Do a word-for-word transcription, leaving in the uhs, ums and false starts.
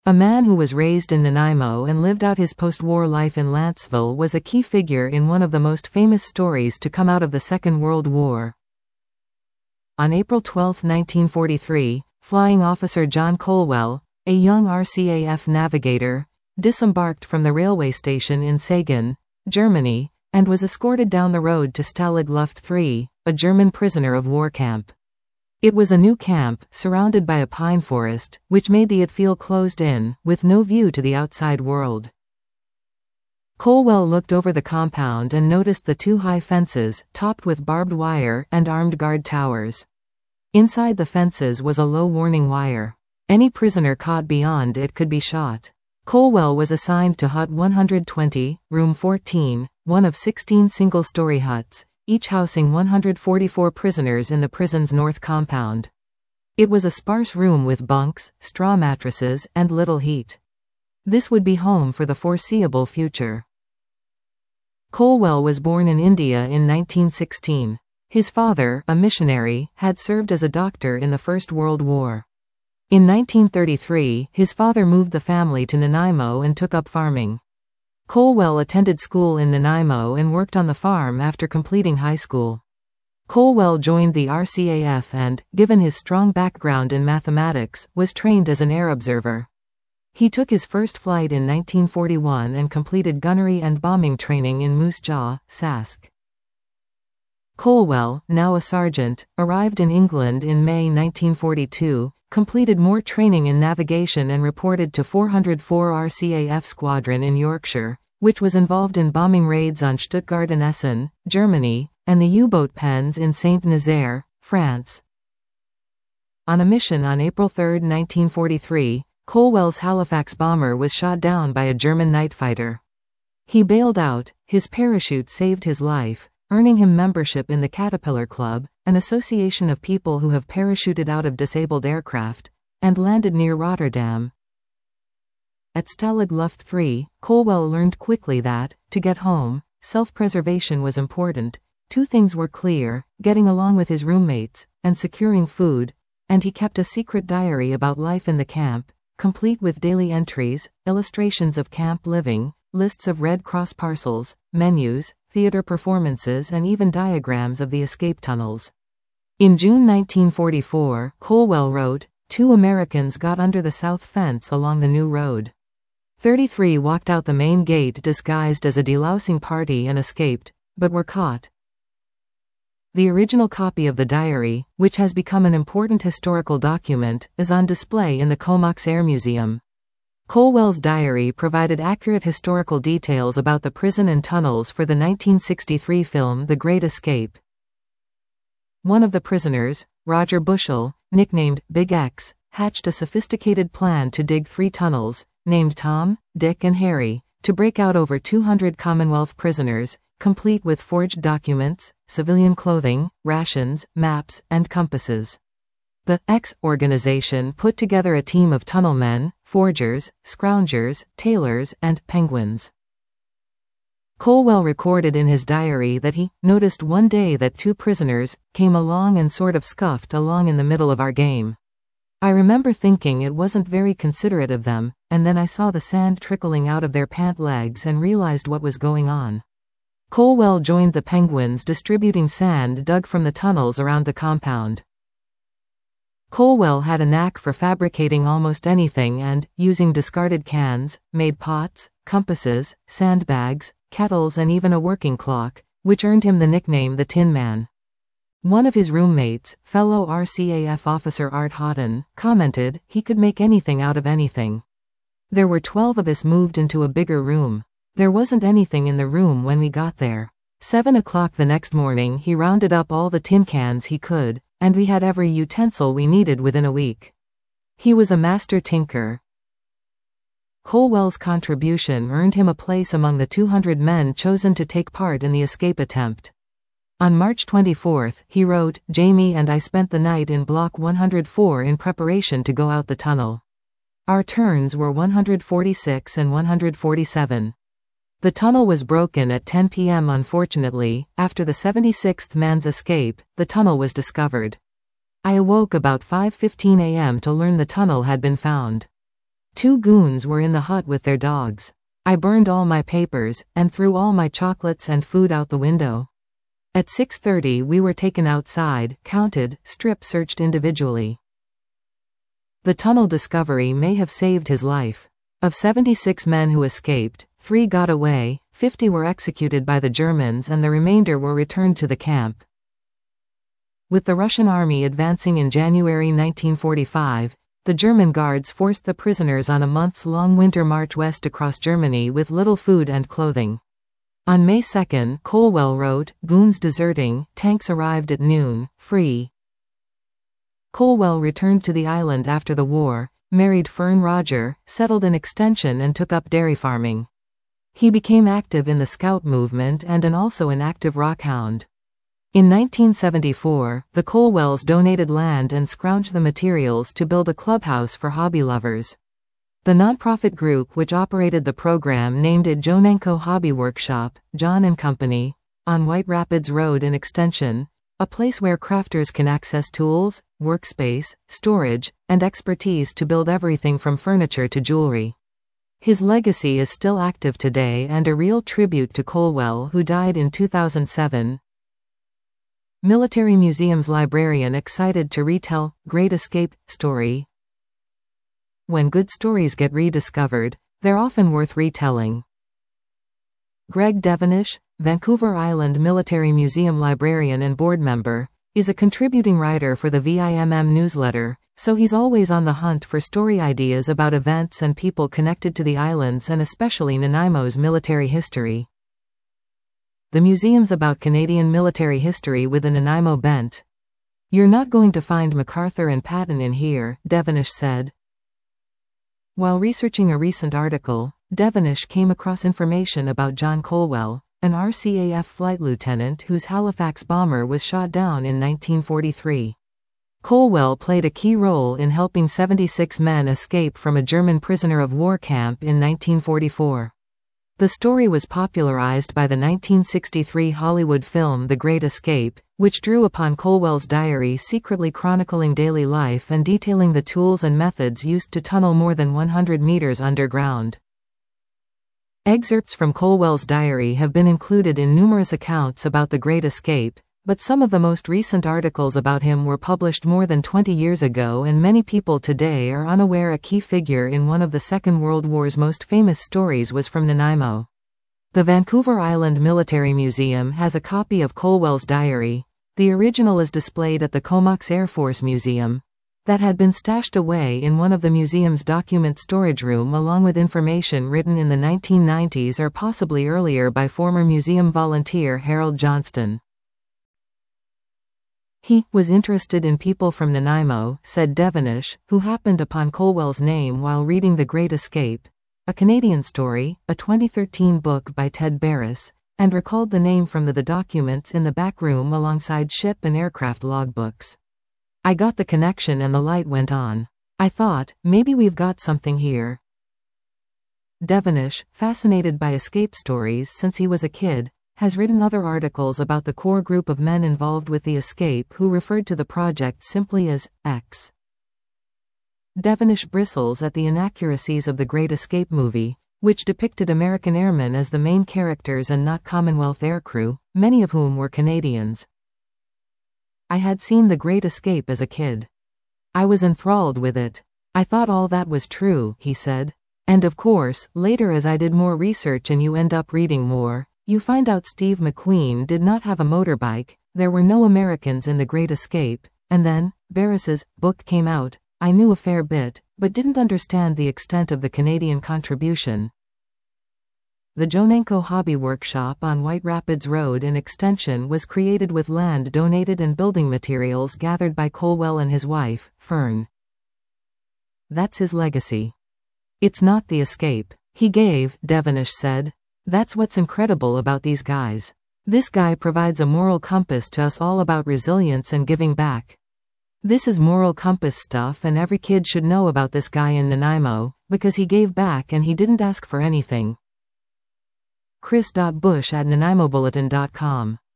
A man who was raised in Nanaimo and lived out his post-war life in Lantzville was a key figure in one of the most famous stories to come out of the Second World War. On April twelfth, nineteen forty-three, Flying Officer John Colwell, a young R C A F navigator, disembarked from the railway station in Sagan, Germany, and was escorted down the road to Stalag Luft three, a German prisoner of war camp. It was a new camp, surrounded by a pine forest, which made the it feel closed in, with no view to the outside world. Colwell looked over the compound and noticed the two high fences, topped with barbed wire and armed guard towers. Inside the fences was a low warning wire. Any prisoner caught beyond it could be shot. Colwell was assigned to Hut one hundred twenty, Room fourteen, one of sixteen single-story huts, each housing one hundred forty-four prisoners in the prison's north compound. It was a sparse room with bunks, straw mattresses, and little heat. This would be home for the foreseeable future. Colwell was born in India in nineteen sixteen. His father, a missionary, had served as a doctor in the First World War. In nineteen thirty-three, his father moved the family to Nanaimo and took up farming. Colwell attended school in Nanaimo and worked on the farm after completing high school. Colwell joined the R C A F and, given his strong background in mathematics, was trained as an air observer. He took his first flight in nineteen forty-one and completed gunnery and bombing training in Moose Jaw, Sask. Colwell, now a sergeant, arrived in England in May nineteen forty-two, completed more training in navigation and reported to four hundred four R C A F Squadron in Yorkshire, which was involved in bombing raids on Stuttgart and Essen, Germany, and the U-boat pens in Saint-Nazaire, France. On a mission on April third, nineteen forty-three, Colwell's Halifax bomber was shot down by a German night fighter. He bailed out, his parachute saved his life, earning him membership in the Caterpillar Club, an association of people who have parachuted out of disabled aircraft, and landed near Rotterdam. At Stalag Luft three, Colwell learned quickly that, to get home, self-preservation was important. Two things were clear: getting along with his roommates, and securing food, and he kept a secret diary about life in the camp, complete with daily entries, illustrations of camp living, lists of Red Cross parcels, menus, theater performances, and even diagrams of the escape tunnels. In June nineteen forty-four, Colwell wrote, "Two Americans got under the south fence along the new road. thirty-three walked out the main gate disguised as a delousing party and escaped, but were caught." The original copy of the diary, which has become an important historical document, is on display in the Comox Air Museum. Colwell's diary provided accurate historical details about the prison and tunnels for the nineteen sixty-three film The Great Escape. One of the prisoners, Roger Bushell, nicknamed Big X, hatched a sophisticated plan to dig three tunnels, named Tom, Dick and Harry, to break out over two hundred Commonwealth prisoners, complete with forged documents, civilian clothing, rations, maps, and compasses. The X organization put together a team of tunnelmen, forgers, scroungers, tailors, and penguins. Colwell recorded in his diary that he noticed one day that two prisoners came along and sort of scuffed along in the middle of our game. I remember thinking it wasn't very considerate of them, and then I saw the sand trickling out of their pant legs and realized what was going on. Colwell joined the penguins distributing sand dug from the tunnels around the compound. Colwell had a knack for fabricating almost anything and, using discarded cans, made pots, compasses, sandbags, kettles and even a working clock, which earned him the nickname the Tin Man. One of his roommates, fellow R C A F officer Art Houghton, commented he could make anything out of anything. There were twelve of us moved into a bigger room. There wasn't anything in the room when we got there. Seven o'clock the next morning he rounded up all the tin cans he could, and we had every utensil we needed within a week. He was a master tinker. Colwell's contribution earned him a place among the two hundred men chosen to take part in the escape attempt. On March twenty-fourth, he wrote, "Jamie and I spent the night in Block one hundred four in preparation to go out the tunnel. Our turns were one hundred forty-six and one hundred forty-seven. The tunnel was broken at ten p m Unfortunately, after the seventy-sixth man's escape, the tunnel was discovered. I awoke about five fifteen a m to learn the tunnel had been found. Two goons were in the hut with their dogs. I burned all my papers, and threw all my chocolates and food out the window. At six thirty we were taken outside, counted, strip-searched individually. The tunnel discovery may have saved his life. Of seventy-six men who escaped, three got away, fifty were executed by the Germans and the remainder were returned to the camp. With the Russian army advancing in January nineteen forty-five, the German guards forced the prisoners on a months-long winter march west across Germany with little food and clothing. On May second, Colwell wrote, "Goons deserting, tanks arrived at noon, free." Colwell returned to the island after the war, married Fern Roger, settled in Extension and took up dairy farming. He became active in the Scout movement and an also an active rockhound. In nineteen seventy-four, the Colwells donated land and scrounged the materials to build a clubhouse for hobby lovers. The nonprofit group which operated the program named it Jonenko Hobby Workshop, John and Company, on White Rapids Road in Extension, a place where crafters can access tools, workspace, storage, and expertise to build everything from furniture to jewelry. His legacy is still active today and a real tribute to Colwell, who died in two thousand seven. Military Museum's librarian excited to retell Great Escape story. When good stories get rediscovered, they're often worth retelling. Greg Devenish, Vancouver Island Military Museum librarian and board member, is a contributing writer for the V I M M newsletter, so he's always on the hunt for story ideas about events and people connected to the islands and especially Nanaimo's military history. The museum's about Canadian military history with a Nanaimo bent. "You're not going to find MacArthur and Patton in here," Devenish said. While researching a recent article, Devenish came across information about John Colwell, an R C A F flight lieutenant whose Halifax bomber was shot down in nineteen forty-three. Colwell played a key role in helping seventy-six men escape from a German prisoner of war camp in nineteen forty-four. The story was popularized by the nineteen sixty-three Hollywood film The Great Escape, which drew upon Colwell's diary secretly chronicling daily life and detailing the tools and methods used to tunnel more than one hundred meters underground. Excerpts from Colwell's diary have been included in numerous accounts about The Great Escape, but some of the most recent articles about him were published more than twenty years ago and many people today are unaware a key figure in one of the Second World War's most famous stories was from Nanaimo. The Vancouver Island Military Museum has a copy of Colwell's diary. The original is displayed at the Comox Air Force Museum. That had been stashed away in one of the museum's document storage room along with information written in the nineteen nineties or possibly earlier by former museum volunteer Harold Johnston. He was interested in people from Nanaimo, said Devenish, who happened upon Colwell's name while reading The Great Escape, a Canadian story, a twenty thirteen book by Ted Barris, and recalled the name from the, the documents in the back room alongside ship and aircraft logbooks. "I got the connection and the light went on. I thought, maybe we've got something here." Devenish, fascinated by escape stories since he was a kid, has written other articles about the core group of men involved with the escape who referred to the project simply as X. Devenish bristles at the inaccuracies of the Great Escape movie, which depicted American airmen as the main characters and not Commonwealth aircrew, many of whom were Canadians. "I had seen The Great Escape as a kid. I was enthralled with it. I thought all that was true," he said. "And of course, later as I did more research and you end up reading more, you find out Steve McQueen did not have a motorbike, there were no Americans in The Great Escape, and then, Barris's book came out. I knew a fair bit, but didn't understand the extent of the Canadian contribution." The Jonenko Hobby Workshop on White Rapids Road in Extension was created with land donated and building materials gathered by Colwell and his wife, Fern. That's his legacy. It's not the escape he gave, Devenish said. "That's what's incredible about these guys. This guy provides a moral compass to us all about resilience and giving back. This is moral compass stuff and every kid should know about this guy in Nanaimo, because he gave back and he didn't ask for anything." Chris Bush at nanaimo bulletin dot com